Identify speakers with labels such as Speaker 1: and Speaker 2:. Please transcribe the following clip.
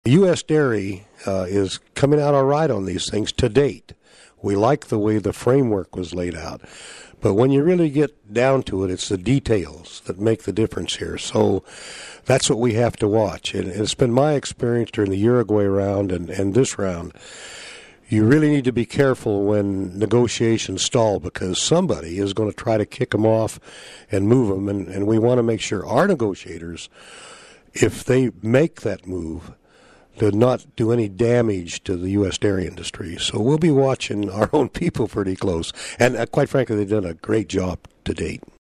Speaker 1: U.S. dairy is coming out all right on these things to date. We like the way the framework was laid out. But when you really get down to it, it's the details that make the difference here. So that's what we have to watch. And it's been my experience during the Uruguay round and this round. You really need to be careful when negotiations stall because somebody is going to try to kick them off and move them. And we want to make sure our negotiators, if they make that move, to not do any damage to the U.S. dairy industry. So we'll be watching our own people pretty close. And quite frankly, they've done a great job to date.